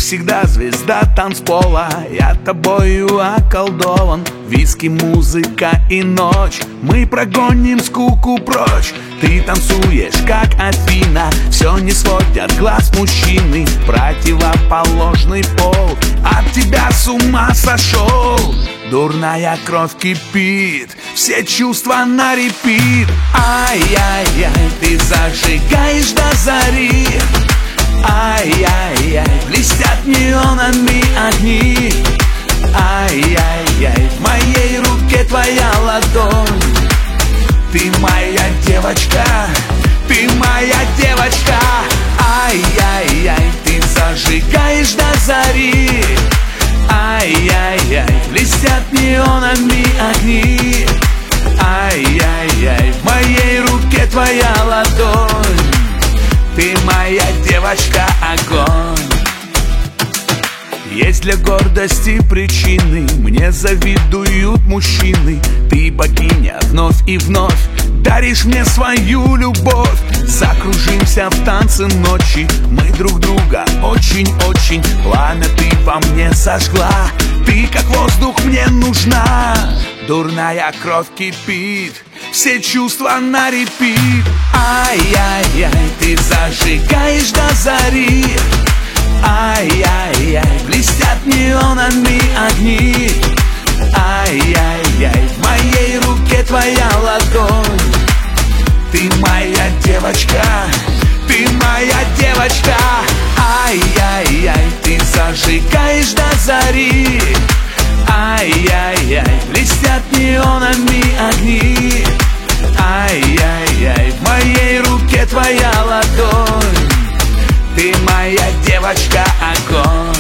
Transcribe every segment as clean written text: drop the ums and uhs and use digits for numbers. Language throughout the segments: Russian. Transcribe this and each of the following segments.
всегда звезда танцпола, я тобою околдован. Виски, музыка и ночь, мы прогоним скуку прочь. Ты танцуешь, как Афина, все не сводят глаз мужчины. Противоположный пол от тебя с ума сошел. Дурная кровь кипит, все чувства на репит. Ай-яй-яй, ты зажигаешь до зари. Ай-яй-яй, блестят неонами огни. Ай-яй-яй, в моей руке твоя ладонь. Ты моя девочка, ты моя девочка. Ай-яй-яй, ты зажигаешь до зари. Ай-яй-яй, блестят неонами огни. Ай-яй-яй, в моей руке твоя ладонь. Ты моя девочка, огонь. Есть для гордости причины, мне завидуют мужчины. Ты богиня вновь и вновь, даришь мне свою любовь. Закружимся в танце ночи, мы друг друга очень-очень. Пламя ты во мне сожгла, ты как воздух мне нужна. Дурная кровь кипит, все чувства на репит. Ай-яй-яй, ты зажигаешь до зари. Ай-яй-яй, блестят неонами огни. Ай-яй-яй, в моей руке твоя ладонь. Ты моя девочка, ты моя девочка. Ай-яй-яй, ты зажигаешь до зари. Ай-яй-яй, блестят неонами огни. Ай-яй-яй, в моей руке твоя ладонь. Ты моя девочка, огонь.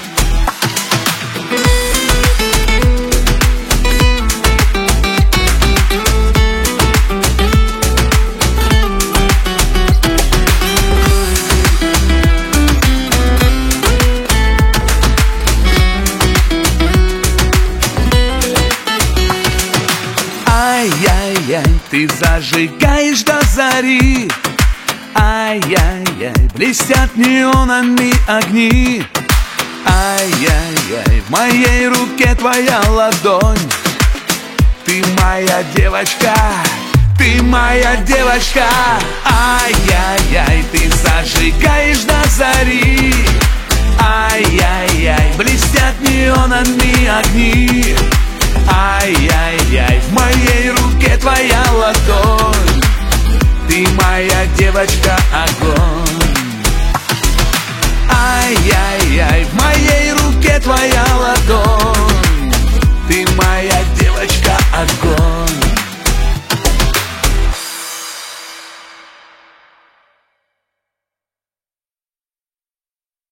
Ай-яй-яй, ты зажигаешь до зари. Ай-яй-яй, блестят неонами огни. Ай-яй-яй, в моей руке твоя ладонь. Ты моя девочка, ты моя девочка. Ай-яй-яй, ты зажигаешь до зари. Ай-яй-яй, блестят неонами огни. Ай-яй-яй, в моей руке твоя ладонь. Ты моя девочка, огонь. Ай-яй-яй, в моей руке твоя ладонь.